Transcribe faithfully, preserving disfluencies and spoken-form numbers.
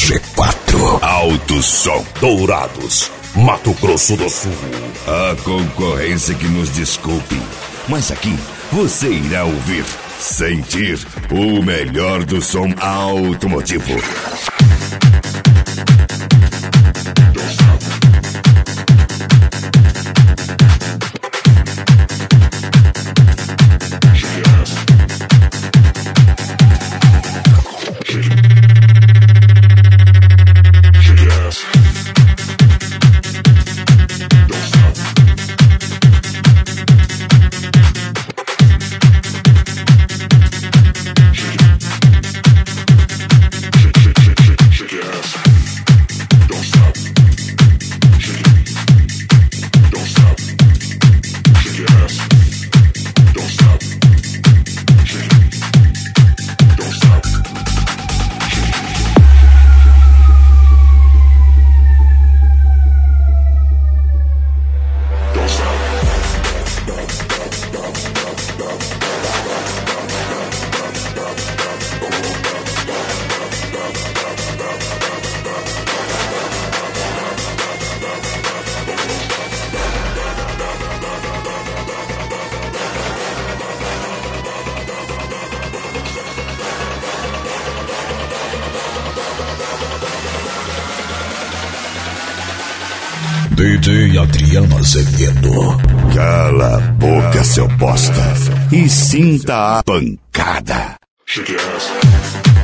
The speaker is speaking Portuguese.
G quatro. Alto Som Dourados, Mato Grosso do Sul. A concorrência que nos desculpe, mas aqui você irá ouvir, sentir o melhor do som automotivo. D J Adriano Azevedo. Cala a boca, seu bosta, e sinta a pancada. Shake your ass.